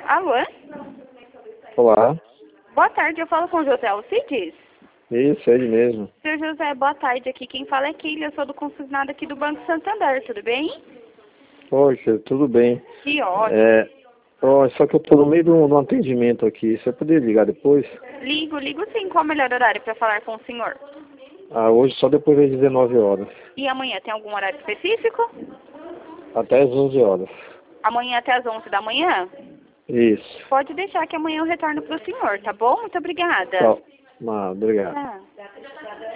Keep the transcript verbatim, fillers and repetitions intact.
Alô? Olá. Boa tarde, eu falo com o José Alcides. Isso, é ele mesmo. Seu José, boa tarde. Aqui quem fala é Keila, eu sou do consignado aqui do Banco Santander, tudo bem? Poxa, tudo bem. Que ótimo. É, ó, só que eu tô no meio de um, de um atendimento aqui. Você poderia ligar depois? Ligo, ligo sim. Qual o melhor horário para falar com o senhor? Ah, hoje só depois das dezenove horas. E amanhã tem algum horário específico? Até as onze horas. Amanhã até as onze da manhã? Isso. Pode deixar que amanhã eu retorno para o senhor, tá bom? Muito obrigada. Tá. Ah, obrigado. Tá.